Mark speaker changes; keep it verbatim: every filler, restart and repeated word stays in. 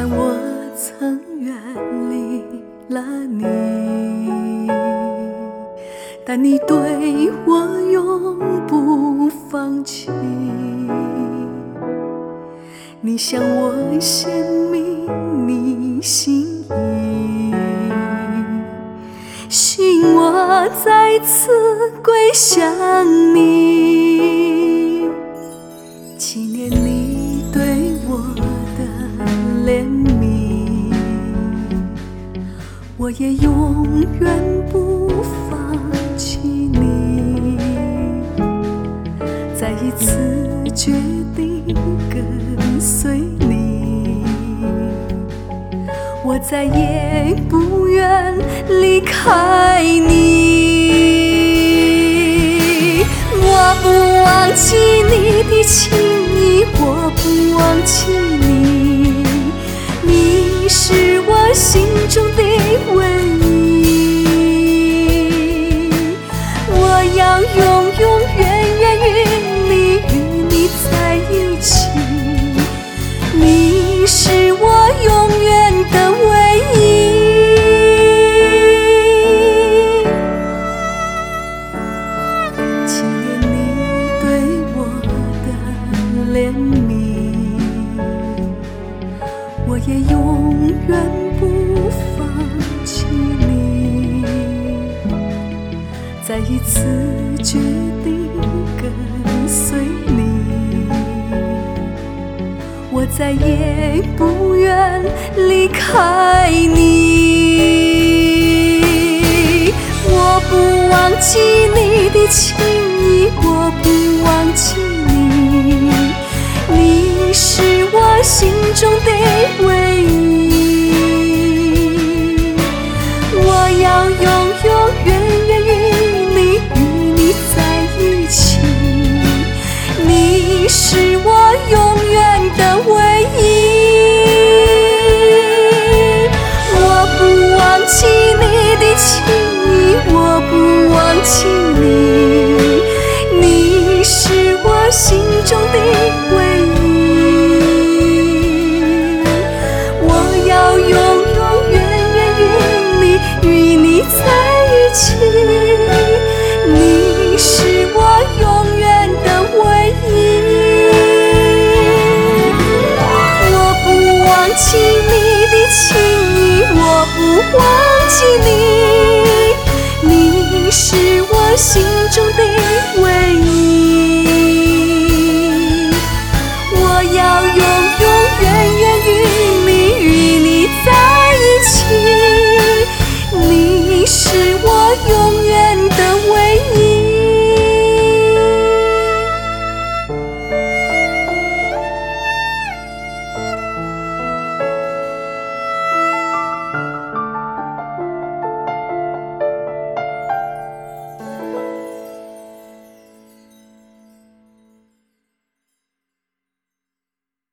Speaker 1: 然我曾远离了你，但你对我永不放弃。你向我显明你心意，寻我再次归向你，纪念你对我的怜悯，我也永远不放弃你。再一次决定跟随你，我再也不愿离开你。我不忘记你的情意，我不忘记你，你是我心中的唯一。我要永永远远与你与你在一起，你是我永远的唯一。纪念你对我的怜悯，我也永远不放弃你。再一次决定跟随你，我再也不愿离开你。我不忘记你的情意，我不忘记你，你是我心中的唯一。我要永永远远与你与你在一起，你是我永远的唯一。我不忘记你的情意，我不忘记你，你是我心中的唯一。我要永永远远与你与你在一起，你是我永远的唯一。我不忘记你的情意，我不忘记你，